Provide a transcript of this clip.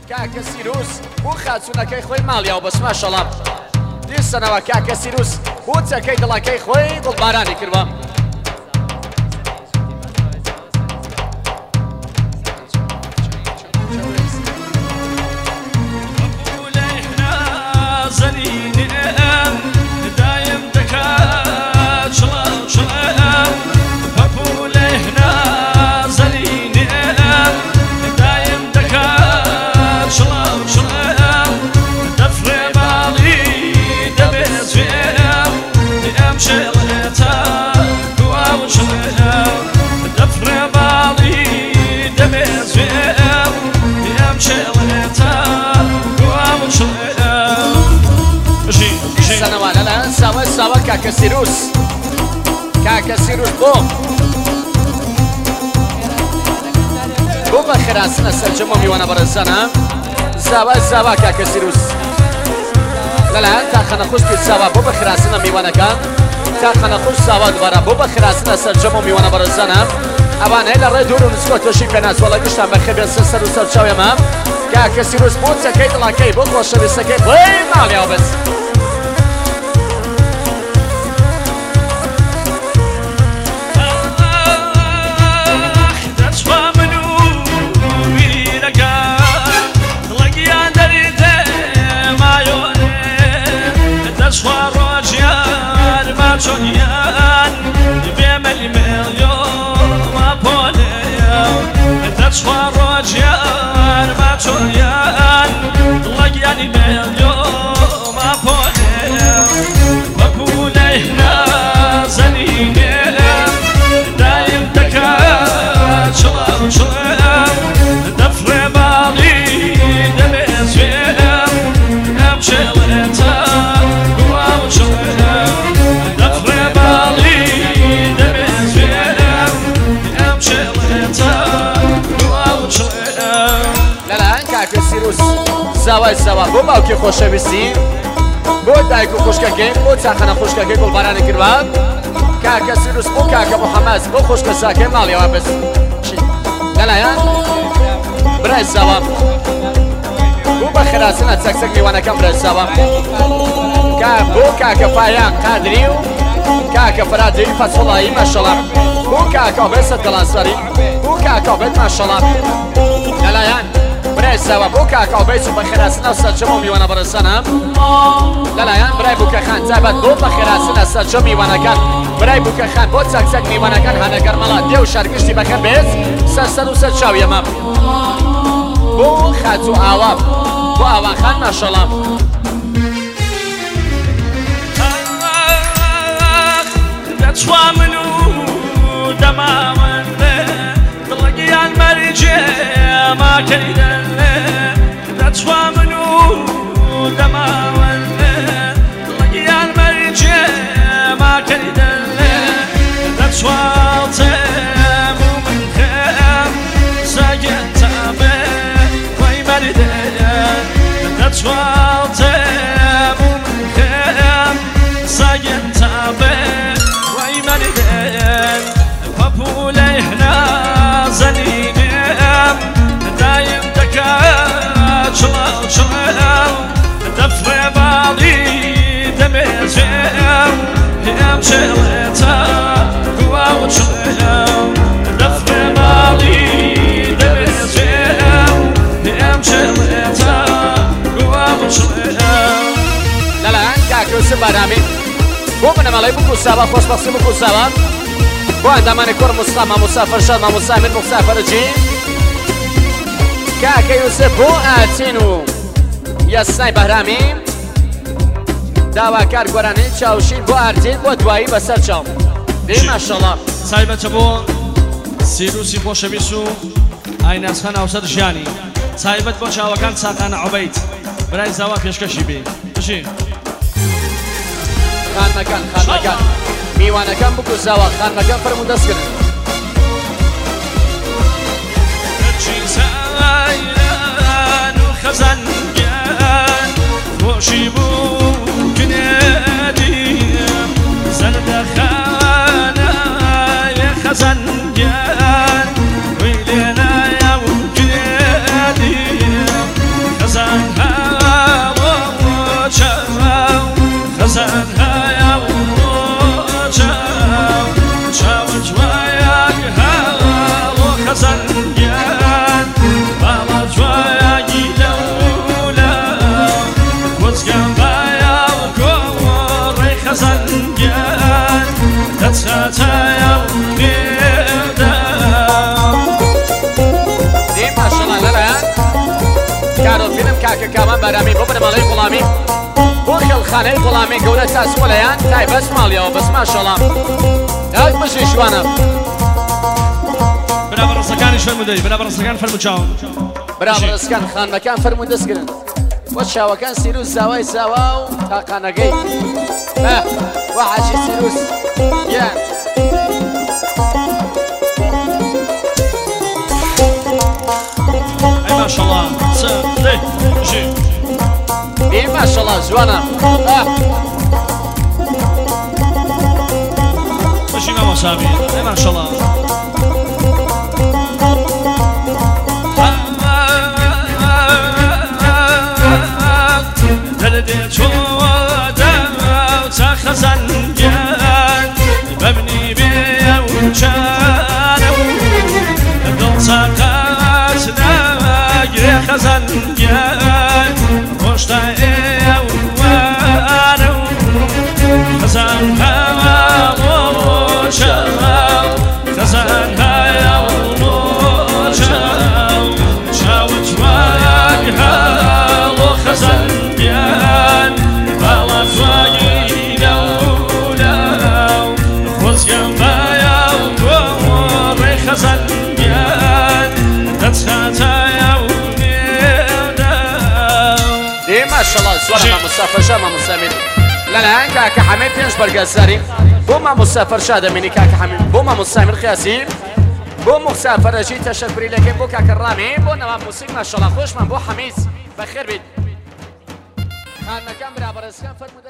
کاکە سیروس بۆ خاچوونەکەی خۆی ماڵیاوە بەس ماشەڵڵا دیسەنەوە کاکە سیروس بۆ چەکەی دڵەکەی خۆی دڵبارانی کردوە ساوە کاکە سیروس بۆ بە خراستنە سەرجەمە میوانە بەرەزانە زاوا کاکە سیروس لەلایەن تا خەنەخوشتی زاوا بۆ بە خراستنە میوانەکان تا خەنەخوش زاوا دوبارە بۆ بە خراستنە سەرجەمە میوانە بەرەزانە ئەوانەیە لە ڕێ دوور و نسکۆ تۆشی پێناسوەڵە گشتان بەخێبێن سەر و سەرچاوێمە کاکە سیروس بۆ چەکەی دڵەکەی بۆ خۆشەویستەکەی بڵێ ماڵیاوە بێت Jonian, bemeli melio ma poleo, tachwaro jan ma jonian, lagiani melio ma poleo, mapulehna zanine, daim taka chlam, dafre bali demezvem, amsheleta guam sheleta. زاوا بۆ باوکی خۆشەویستی بۆ دایک و خوشکەکەی بۆ چاخەنە خوشکەکەی گوڵبارانی کردوە کاکە سیروس بۆ کاکە محەممەد بۆ خوشکە ساکەی ماڵیەوە بس لەلایەن برای زاوا بۆ بە خراستنە چەکچەک میوانەکەم برای زاوا بۆ کاکە پایان قادری و کاکە فەرادەوی فەسوڵایی ماشەڵڵا بۆ کاکە بێت سەدگەڵانسەری بۆ کاکە بێت ماشەڵڵا لەلایەن برای زاوا بۆ کاکە بێت و بە خراستنە سەرجەمە میوانە بەرەسانە لەلایەن برای بووکەخان جابەت بۆ بە خراستنە سەرجەم میوانەکان برای بووکەخان بۆ چەکچەک میوانەکان هەنەگەرمەڵا دێ و شارگشتی بەکەم بێت سەر و سەرچاوی ئەمە بۆ خاچ و ئاوا بۆ ئاواخان ماشەڵڵا دەچوامن و دەماوەندێ دڵگیان مەریجێ ماکەیدەنێ دەچوامن و دەماوەندێ دڵگیان مەریجێ ماکەیدەنێ دەچواتێم و من خێم سەگەن تابێ خۆی مەریدەیەن دەچواتێم و من خێم سەگەن تابێ فبوليهنا زنينم دايم دكا شلال دفر بالي دمزم هم شلتا قواو شلال دفر بالي دمزم هم شلتا قواو شلال لا لا كاكو سبارامي بۆ بنەماڵەی بکوساوە خۆشبەختی بکوساوە بۆ ئەندامانی کوڕ موسا مامۆستا فەرشاد مامۆستا ئەمیر موسا فەرجی کاکە یوسف بۆ ئاچین و یاسنای بەهرامی داواکار گۆرانی چاوشین بۆ ئارتین بۆ دوایی بەسەر چاو دێ ماشەڵڵا تایبەتە بۆ سیروسی خۆشەویست و ئایناسخان هاوسەر ژیانی تایبەت بۆ چاوەکان چاقانە عوبەیت برای زاوا پێشکەشی بێ بژین خانمەکان میوانەکان بکوساوە خانمەکان فەرمو دەستکردن سایران و خەزەنگیان خۆشی بوو کنێدیم زەردەخانایە خەزەنگیان وی لێنایە و کنێدیم کاکە کامان بەرامی بۆ بنەماڵەی غوڵامی بۆ خێڵخانەی غوڵامی گەورە تاسوڵەیان تای بەس ماڵیەوە بەس ماشەڵام داوت بژی شوانە برابەڕستەکانی فەرمودەی برابەڕستەکان فەرموچاون برابەڕستەکان خانمەکان فەرموون دەستگرن وە چاوەکان سیروس زاوای زاوا و تاقانەکەی وە حاجی سیروس یان ماشاءالله سلام جي إيه ما شاء الله جوانا ماشي ما مسامي إيه ما شاء الله دلدي شودا وتخزن جان ببني بيا وشانو دل ساقاتنا يا خزن جان مشتاق وانو خزن وشاو خزن وشاو شاوت واجها وخزن جان بلد واجينا ولو خزن بايا ومر خزن جان تتخاتايا ما شاء الله سوارا ما مسافر شا ما مسامين لا لا هنكا كحميد بينش برقاساري بو ما مسافر شا دميني كاكا حميد بو ما مسامين خياسي بو مسافر جي تشكري لكن بو كاكا الرامي بو نوام موسيقى ما شاء الله خوش من بو حميد بخير بيت خان مكان برابر اسكان فرمود